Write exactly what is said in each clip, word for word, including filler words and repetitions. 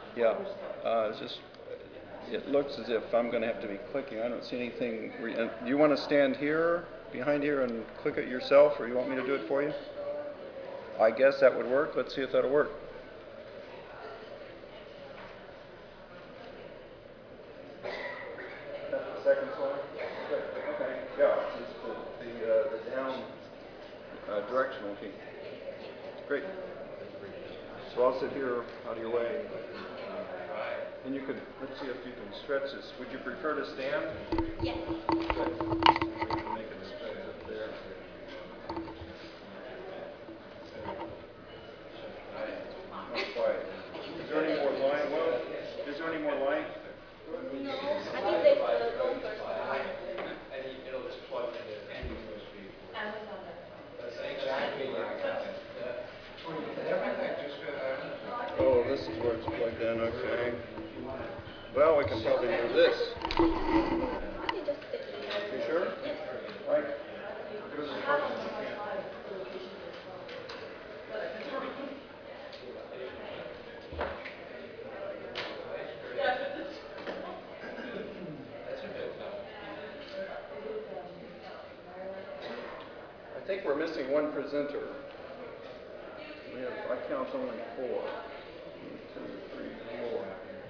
Yeah, uh, it's just, it looks as if I'm going to have to be clicking. I don't see anything. Re- uh, do you want to stand here, behind here, and click it yourself, or you want me to do it for you? I guess that would work. Let's see if that'll work. That's the second slide? Good. Okay. Yeah, it's the, the, uh, the down uh, directional key. Great. So I'll sit here out of your way. And you could, let's see if you can stretch this. Would you prefer to stand? Yes. Good. We can make it stretch up there. Not quite. Is there any more light? Well, is there any more light? No, I think there's the longer side. Oh, this is where it's plugged in. Okay. Well, we can probably move this. I can just stick it there. You sure? Yes. Right. Here's the part that you can't. I think we're missing one presenter. We have, I count only four. One, two, three, four.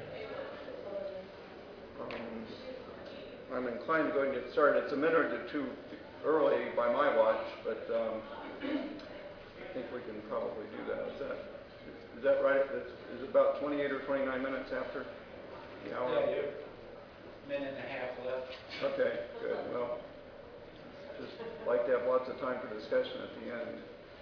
Um, I'm inclined to go ahead and get started. It's a minute or two early by my watch, but um, I think we can probably do that. Is that is that right? It's, is it about twenty-eight or twenty-nine minutes after the hour? Yeah, you minute and a half left. Okay, good. Well, just like to have lots of time for discussion at the end.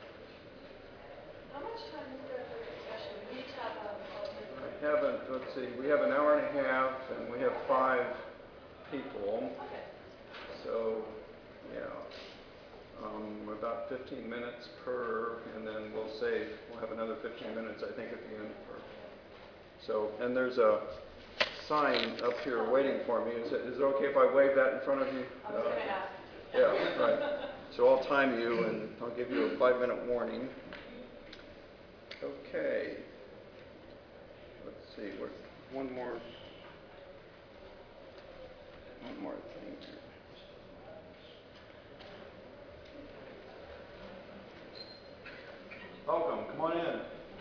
How much time is there for discussion? We each have um, twelve minutes. I haven't, let's see, we have an hour and a half, and we have five people. Okay. So, yeah, um, about fifteen minutes per, and then we'll save, we'll have another fifteen minutes, I think, at the end. For, so, and there's a sign up here waiting for me. Is it, is it okay if I wave that in front of you? I was Uh, going to ask. Yeah, right. So I'll time you, and I'll give you a five-minute warning. Okay. Let's see. What? One more. One more thing here. Welcome. Come on in.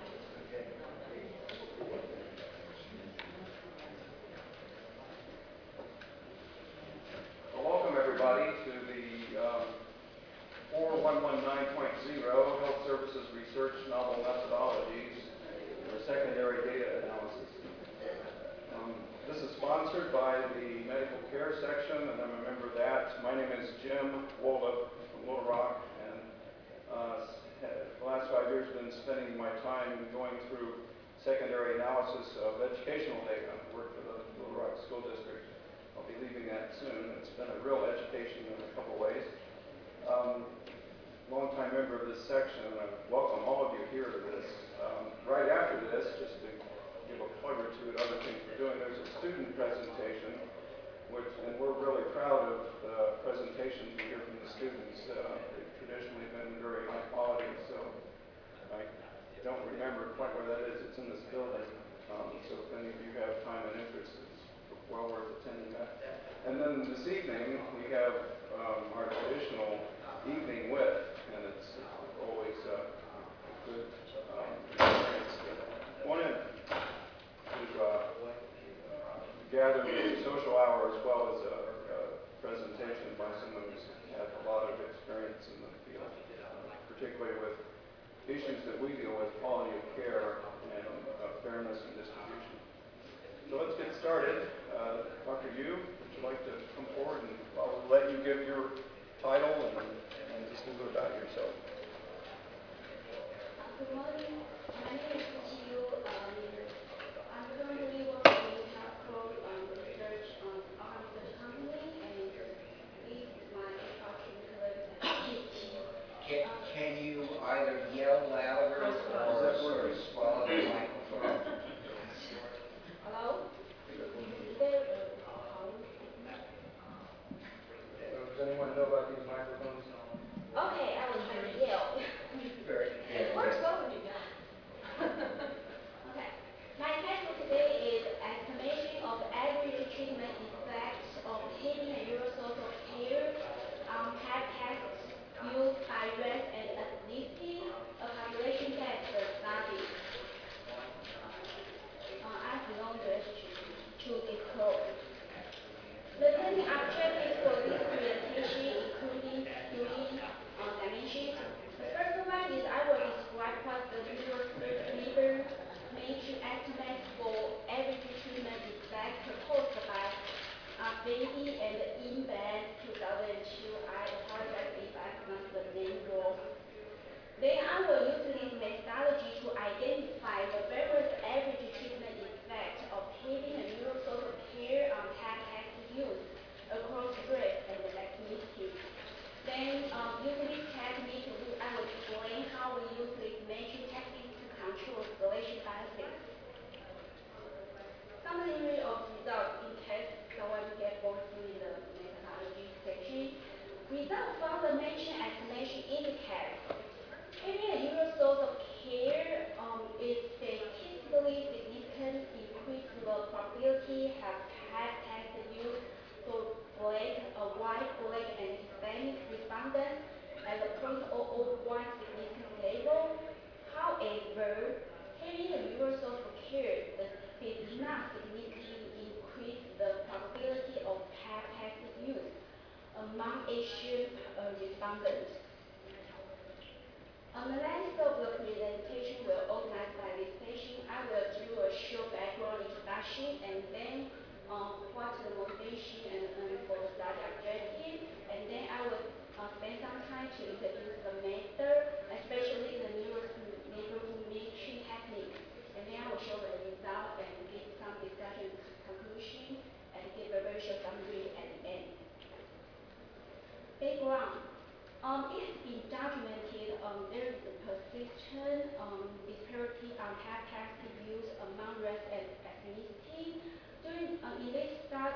Well, welcome everybody to the um, four one one nine point oh Health Services Research Novel Methodologies for Secondary Data Analysis. Um, this is sponsored by the Medical Care section, and I'm a member of that. My name is Jim Wolof from Little Rock, and uh, the last five years I've been spending my time going through secondary analysis of educational data. I work for the Little Rock School District. I'll be leaving that soon. It's been a real education in a couple ways. Um, longtime member of this section, and I welcome all of you here to this. Um, right after this, just to give a plug or two at other things we're doing, there's a student presentation, which, and we're really proud of the presentations we hear from the students. Uh, they've traditionally been very high quality, so I don't remember quite where that is. It's in this building, um, so if any of you have time and interest, it's well worth attending that. And then this evening, we have um, our traditional evening with, and it's always uh, a good um, experience to go in to uh, gather the social hour as well as a, a presentation by someone who's had a lot of experience in the field, uh, particularly with issues that we deal with, quality of care and uh, fairness and distribution. So let's get started. Uh, Doctor Yu, would you like to come forward, and I'll let you give your title and, and just a little bit about yourself. Good morning. My name is Qiu. Um, I'm currently working in healthcare um, research on our research company, and this is my extracurricular activity. Can, can you either yell louder or sort of swallow the microphone? Hello? Is there a call? So does anyone know about these microphones? Okay, I will try to yell. Very, It yeah, works yeah. well when you guys.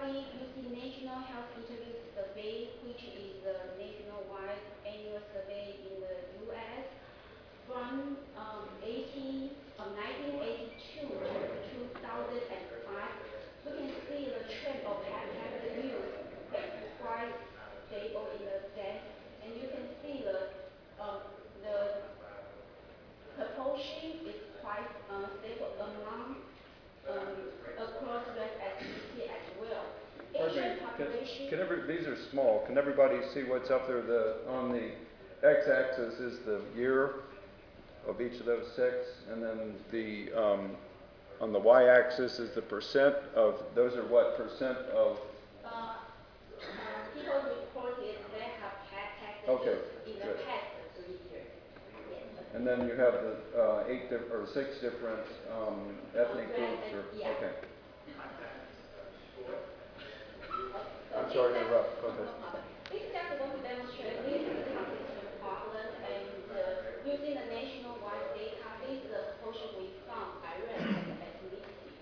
study using National Health Interview Survey, which is the nationwide annual survey in the U S from um, eighteen, um, nineteen eighty-two to two thousand five. We can see the trend of hepatitis use is quite stable in the death, and you can see the um, the proportion is quite uh, stable among um, across race ethnicity as well. Pardon me, Asian can, population. can every, these are small, can everybody see what's up there? The, on the x-axis is the year of each of those six, and then the, um, on the y-axis is the percent of, those are what percent of, Uh, uh, people reported they have had tax Okay, abuse in the good. past three years. Yes. and then you have the uh, eight diff- or six different um, ethnic Uh, groups, red or, and- yeah. okay. So I'm this sorry to just- interrupt, go ahead. no problem. This just want to demonstrate this is a consistent problem, and uh, using the nationwide data, this is the proportion we found by race and ethnicity.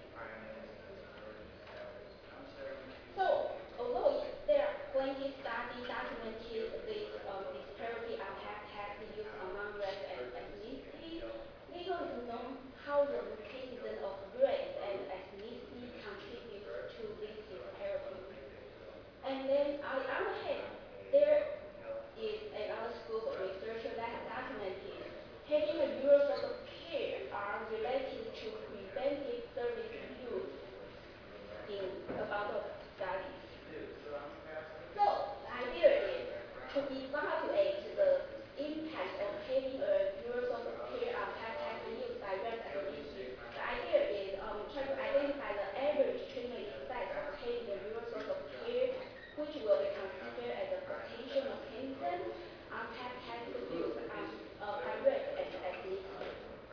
So, although there are plenty studies documented this um, disparity of hepatitis use among race and ethnicity, little is known how the mechanism of race and ethnicity contributes to this disparity. And then on the other hand, there is another school of research that has documented having a years of care are related to preventive service use in about the studies. So the idea is to evaluate the impact of having a years of care on hepatitis use by race ethnicity. The idea is um, try to identify the average treatment effect of having a years of care, which will be considered as a potential mechanism on hepatitis use on, uh, by race and ethnicity.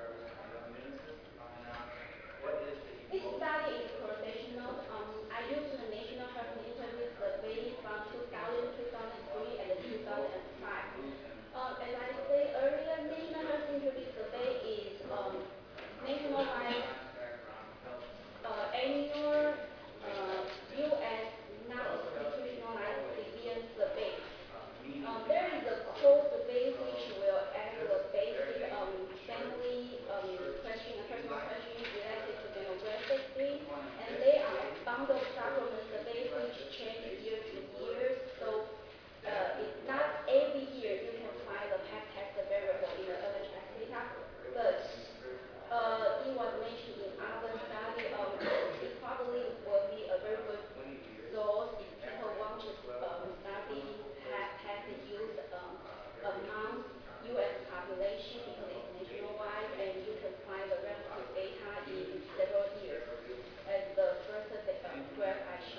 This study is professional. Um, I used the National Health Interview Survey from two thousand, two thousand three, and two thousand five. Um, as I said earlier, National Health Interview Survey is um, nationwide uh, annual uh, U S non-institutionalized civilian survey. Um, there is a core survey which will ask the basic um, family um, question, personal question related to demographic things, and they are bundle supplement survey which change year to year. So uh, it's not every year you can find the past tax variable in the other tax data, but uh, it was mentioned in other study. Um, it probably will be a very good source if people want to um, study tax use um, among U S population because it's nationwide and you can find the relative data in several years. As the first uh, graph I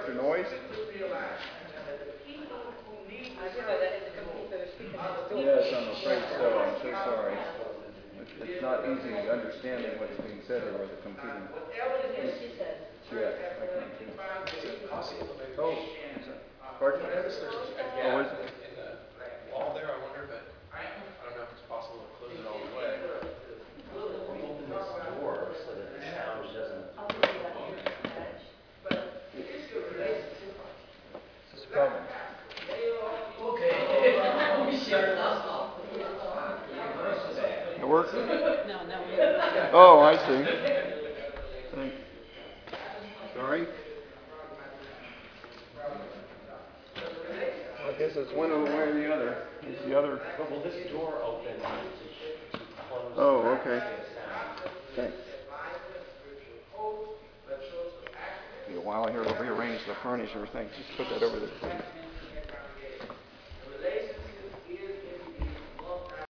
extra noise? Yes, I'm afraid so. I'm so sorry. It's not easy understanding what's being said over the computer. Yes, I can too. Oh, pardon? Oh, is it? In the wall there, I wonder if it, I don't know if it's possible to close it all the way. Open this door so that the sound doesn't. This is coming. It works? No, no. Oh, I see. Thanks. Sorry? I guess it's one way or the other. It's the other. Well, this door opens to, sh- to close. Oh, the okay. sound. Thanks. Be a while here to rearrange the furniture. Thanks. Just put that over there.